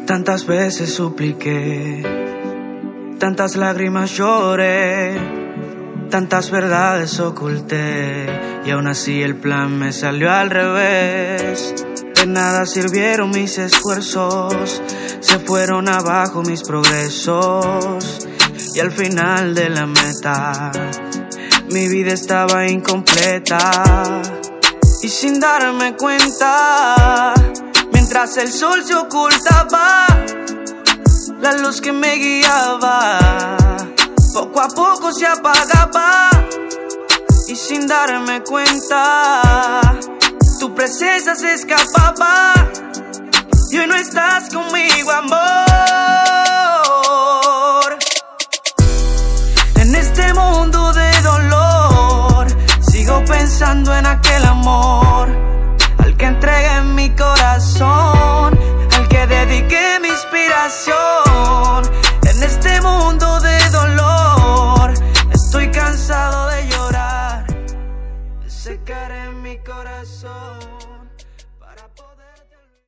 Tantas veces supliqué, tantas lágrimas lloré, tantas verdades oculté, y aún así el plan me salió al revés. De nada sirvieron mis esfuerzos, se fueron abajo mis progresos, y al final de la meta mi vida estaba incompleta. Y sin darme cuenta, mientras el sol se ocultaba, la luz que me guiaba poco a poco se apagaba. Y sin darme cuenta, tu presencia se escapaba, y hoy no estás conmigo, amor. En este mundo de dolor, sigo pensando en aquel amor al que entregué mi corazón.